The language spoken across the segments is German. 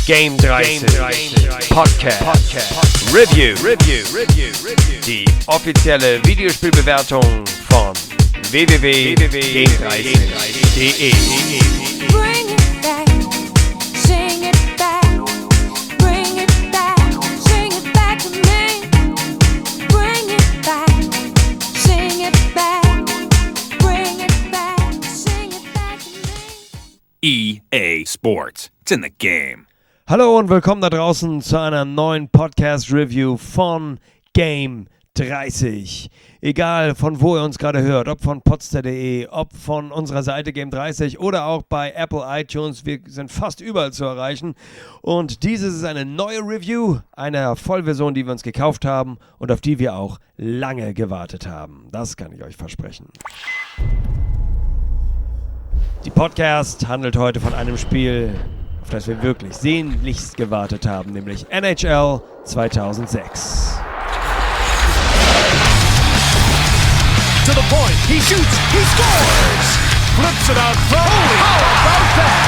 Game 30 Podcast Review. Die offizielle Videospielbewertung von www.game30.de. Bring it back, sing it back, bring it back, sing it back to me. Bring it back, sing it back, bring it back, sing it back to me. EA Sports. It's in the game. Hallo und willkommen da draußen zu einer neuen Podcast-Review von Game 30. Egal von wo ihr uns gerade hört, ob von podster.de, ob von unserer Seite Game 30 oder auch bei Apple iTunes, wir sind fast überall zu erreichen. Und dieses ist eine neue Review einer Vollversion, die wir uns gekauft haben und auf die wir auch lange gewartet haben. Das kann ich euch versprechen. Die Podcast handelt heute von einem Spiel, auf das wir wirklich sehnlichst gewartet haben, nämlich NHL 2006. To the point, he shoots, he scores! Flips it out, how about that?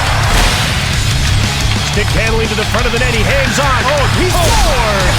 Stick handling to the front of the net, he hangs on, he scores!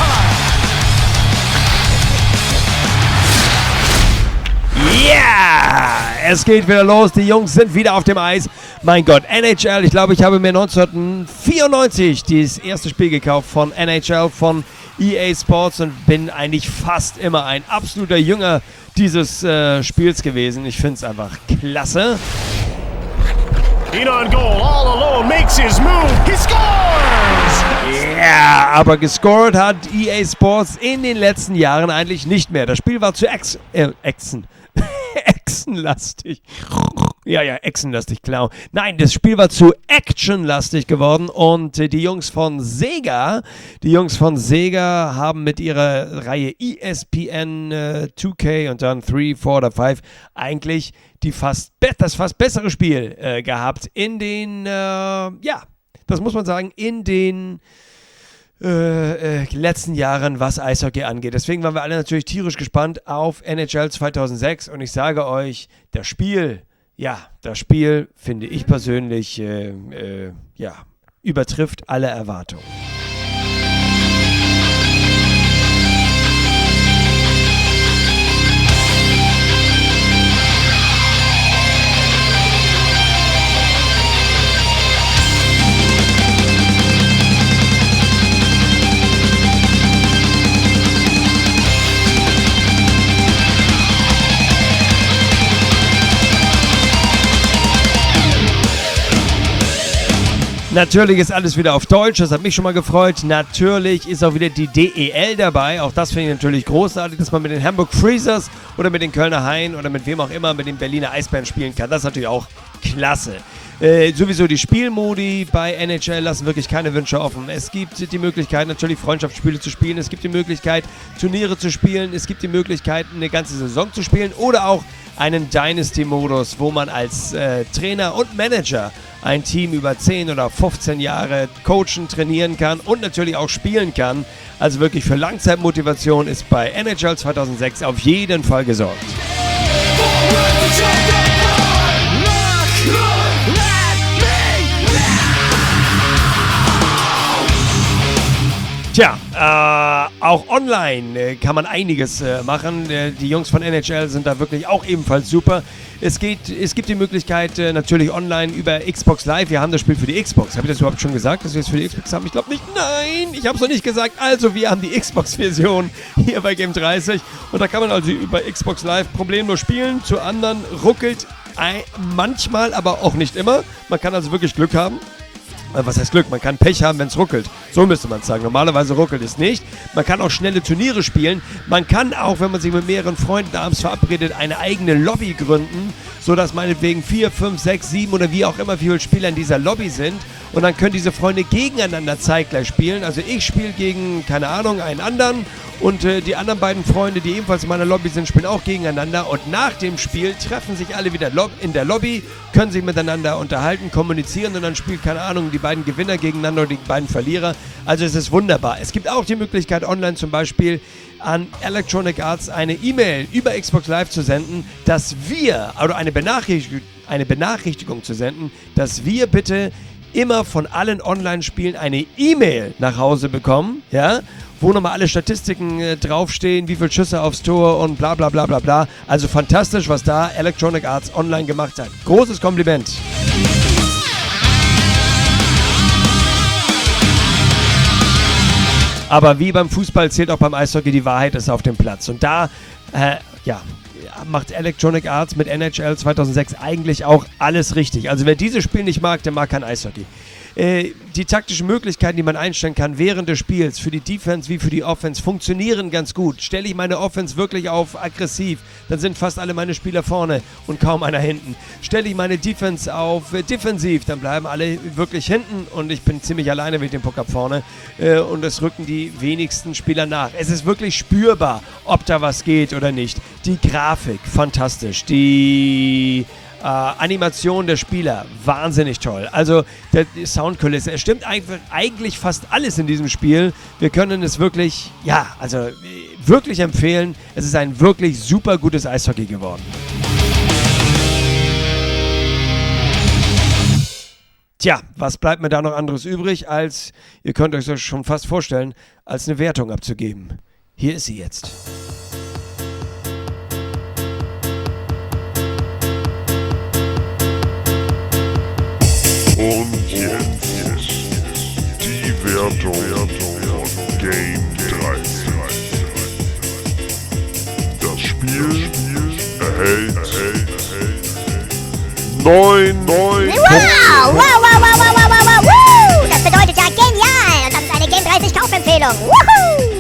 Ja, es geht wieder los, die Jungs sind wieder auf dem Eis. Mein Gott, NHL, ich glaube, ich habe mir 1994 das erste Spiel gekauft von NHL, von EA Sports und bin eigentlich fast immer ein absoluter Jünger dieses Spiels gewesen. Ich finde es einfach klasse. In on goal, all alone, makes his move, he scores! Ja, aber gescored hat EA Sports in den letzten Jahren eigentlich nicht mehr. Das Spiel war zu actionlastig. Ja, actionlastig, klar. Nein, das Spiel war zu actionlastig geworden und die Jungs von Sega haben mit ihrer Reihe ESPN 2K und dann 3, 4 oder 5 eigentlich das fast bessere Spiel gehabt in den, das muss man sagen, in den letzten Jahren, was Eishockey angeht. Deswegen waren wir alle natürlich tierisch gespannt auf NHL 2006 und ich sage euch, das Spiel, finde ich persönlich, übertrifft alle Erwartungen. Natürlich ist alles wieder auf Deutsch, das hat mich schon mal gefreut. Natürlich ist auch wieder die DEL dabei. Auch das finde ich natürlich großartig, dass man mit den Hamburg Freezers oder mit den Kölner Haien oder mit wem auch immer mit den Berliner Eisbären spielen kann. Das ist natürlich auch klasse. Sowieso die Spielmodi bei NHL lassen wirklich keine Wünsche offen. Es gibt die Möglichkeit, natürlich Freundschaftsspiele zu spielen. Es gibt die Möglichkeit, Turniere zu spielen. Es gibt die Möglichkeit, eine ganze Saison zu spielen oder auch einen Dynasty-Modus, wo man als Trainer und Manager ein Team über 10 oder 15 Jahre coachen, trainieren kann und natürlich auch spielen kann. Also wirklich für Langzeitmotivation ist bei NHL 2006 auf jeden Fall gesorgt. Tja, auch online kann man einiges machen. Die Jungs von NHL sind da wirklich auch ebenfalls super. Es gibt die Möglichkeit natürlich online über Xbox Live. Wir haben das Spiel für die Xbox. Habe ich das überhaupt schon gesagt, dass wir es für die Xbox haben? Ich glaube nicht. Nein, ich habe es noch nicht gesagt. Also, wir haben die Xbox-Version hier bei Game 30. Und da kann man also über Xbox Live problemlos spielen. Zu anderen ruckelt manchmal, aber auch nicht immer. Man kann also wirklich Glück haben. Was heißt Glück? Man kann Pech haben, wenn es ruckelt. So müsste man es sagen. Normalerweise ruckelt es nicht. Man kann auch schnelle Turniere spielen. Man kann auch, wenn man sich mit mehreren Freunden abends verabredet, eine eigene Lobby gründen, sodass meinetwegen 4, 5, 6, 7 oder wie auch immer viele Spieler in dieser Lobby sind. Und dann können diese Freunde gegeneinander zeitgleich spielen. Also ich spiele gegen, keine Ahnung, einen anderen. Und die anderen beiden Freunde, die ebenfalls in meiner Lobby sind, spielen auch gegeneinander. Und nach dem Spiel treffen sich alle wieder in der Lobby, können sich miteinander unterhalten, kommunizieren und dann spielt, keine Ahnung, die beiden Gewinner gegeneinander oder die beiden Verlierer. Also es ist wunderbar. Es gibt auch die Möglichkeit, online zum Beispiel an Electronic Arts eine E-Mail über Xbox Live zu senden, dass wir, oder eine Benachrichtigung zu senden, dass wir bitte immer von allen Online-Spielen eine E-Mail nach Hause bekommen, ja, wo nochmal alle Statistiken draufstehen, wie viele Schüsse aufs Tor und bla bla bla bla bla. Also fantastisch, was da Electronic Arts Online gemacht hat. Großes Kompliment. Aber wie beim Fußball zählt auch beim Eishockey, die Wahrheit ist auf dem Platz. Und da, macht Electronic Arts mit NHL 2006 eigentlich auch alles richtig. Also wer dieses Spiel nicht mag, der mag kein Eishockey. Die taktischen Möglichkeiten, die man einstellen kann während des Spiels, für die Defense wie für die Offense, funktionieren ganz gut. Stelle ich meine Offense wirklich auf aggressiv, dann sind fast alle meine Spieler vorne und kaum einer hinten. Stelle ich meine Defense auf defensiv, dann bleiben alle wirklich hinten und ich bin ziemlich alleine mit dem Puck vorne und es rücken die wenigsten Spieler nach. Es ist wirklich spürbar, ob da was geht oder nicht. Die Grafik, fantastisch. Die Animation der Spieler, wahnsinnig toll. Also, die Soundkulisse, es stimmt eigentlich fast alles in diesem Spiel. Wir können es wirklich, wirklich empfehlen. Es ist ein wirklich super gutes Eishockey geworden. Tja, was bleibt mir da noch anderes übrig, als, ihr könnt euch das schon fast vorstellen, als eine Wertung abzugeben. Hier ist sie jetzt. Und jetzt die Wertung von Game 30. Das Spiel erhält 9 Punkte. Wow! Das bedeutet ja genial! Und das ist eine Game 30 Kaufempfehlung. Woohoo!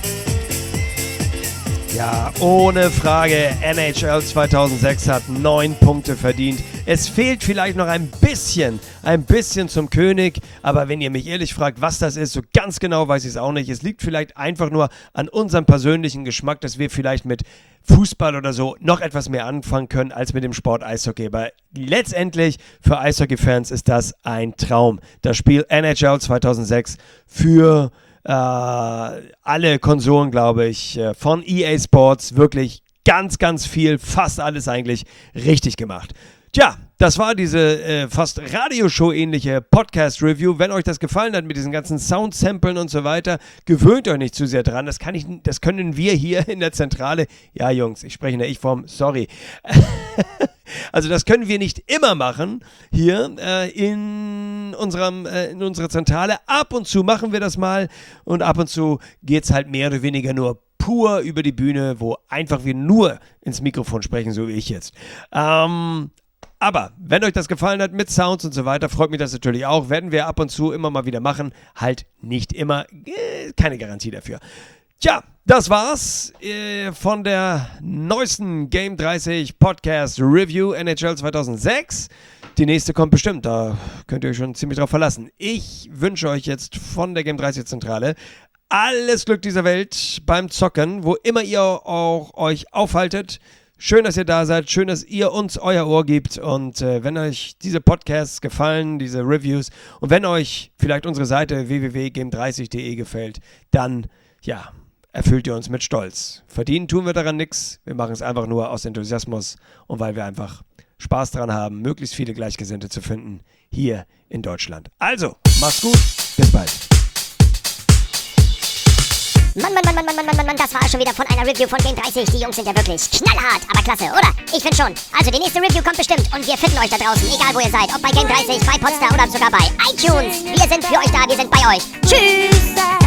Ja, ohne Frage, NHL 2006 hat 9 Punkte verdient. Es fehlt vielleicht noch ein bisschen zum König, aber wenn ihr mich ehrlich fragt, was das ist, so ganz genau weiß ich es auch nicht. Es liegt vielleicht einfach nur an unserem persönlichen Geschmack, dass wir vielleicht mit Fußball oder so noch etwas mehr anfangen können als mit dem Sport Eishockey. Aber letztendlich für Eishockey-Fans ist das ein Traum. Das Spiel NHL 2006 für alle Konsolen, glaube ich, von EA Sports wirklich ganz, ganz viel, fast alles eigentlich richtig gemacht. Tja, das war diese fast Radioshow-ähnliche Podcast-Review. Wenn euch das gefallen hat mit diesen ganzen Sound-Samplen und so weiter, gewöhnt euch nicht zu sehr dran. Das können wir hier in der Zentrale, ja Jungs, ich spreche in der Ich-Form, sorry. Also das können wir nicht immer machen hier in unserer Zentrale. Ab und zu machen wir das mal und ab und zu geht es halt mehr oder weniger nur pur über die Bühne, wo einfach wir nur ins Mikrofon sprechen, so wie ich jetzt. Aber wenn euch das gefallen hat mit Sounds und so weiter, freut mich das natürlich auch. Werden wir ab und zu immer mal wieder machen. Halt nicht immer, keine Garantie dafür. Tja, das war's von der neuesten Game 30 Podcast Review NHL 2006. Die nächste kommt bestimmt, da könnt ihr euch schon ziemlich drauf verlassen. Ich wünsche euch jetzt von der Game 30 Zentrale alles Glück dieser Welt beim Zocken, wo immer ihr auch euch aufhaltet. Schön, dass ihr da seid, schön, dass ihr uns euer Ohr gebt und wenn euch diese Podcasts gefallen, diese Reviews und wenn euch vielleicht unsere Seite www.game30.de gefällt, dann, ja, erfüllt ihr uns mit Stolz. Verdienen tun wir daran nichts, wir machen es einfach nur aus Enthusiasmus und weil wir einfach Spaß dran haben, möglichst viele Gleichgesinnte zu finden hier in Deutschland. Also, macht's gut, bis bald. Mann, das war schon wieder von einer Review von Game 30. Die Jungs sind ja wirklich knallhart, aber klasse, oder? Ich finde schon. Also die nächste Review kommt bestimmt und wir finden euch da draußen, egal wo ihr seid. Ob bei Game 30, bei Podstar oder sogar bei iTunes. Wir sind für euch da, wir sind bei euch. Tschüss!